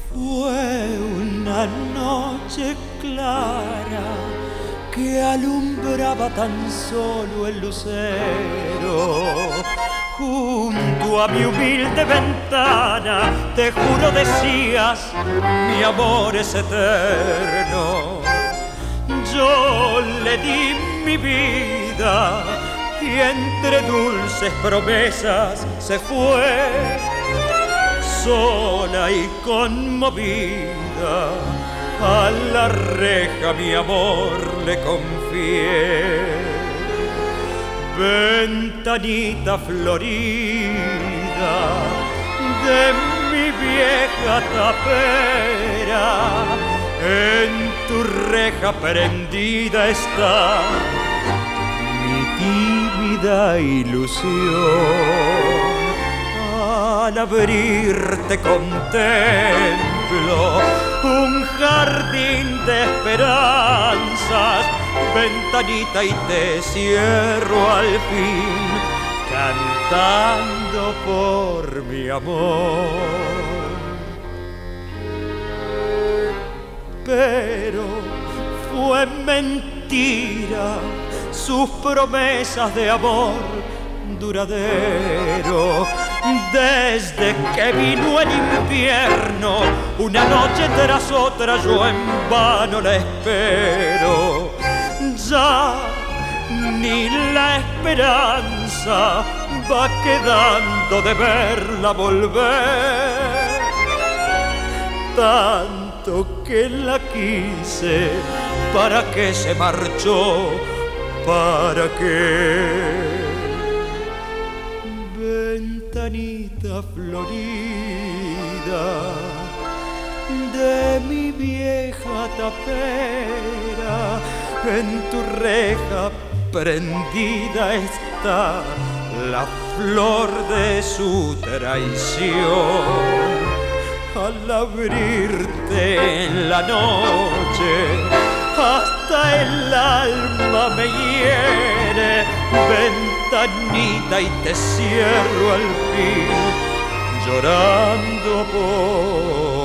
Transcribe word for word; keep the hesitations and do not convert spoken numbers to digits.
Fue una noche clara que alumbraba tan solo el lucero. Junto a mi humilde ventana, te juro decías, mi amor es eterno. Yo le di mi vida y entre dulces promesas se fue. Sola y conmovida, a la reja mi amor le confié. Ventanita florida de mi vieja tapera, en tu reja prendida está mi tímida ilusión. Al abrirte contemplo un jardín de esperanzas, ventanita, y te cierro al fin, cantando por mi amor. Pero fue mentira sus promesas de amor duradero. Desde que vino el invierno, una noche tras otra yo en vano la espero. Ya ni la esperanza va quedando de verla volver. Tanto que la quise, ¿para qué se marchó? ¿Para qué? Ventanita florida de mi vieja tapera, en tu reja prendida está la flor de su traición. Al abrirte en la noche, hasta el alma me hiere. Ventanita, y te cierro al fin, llorando por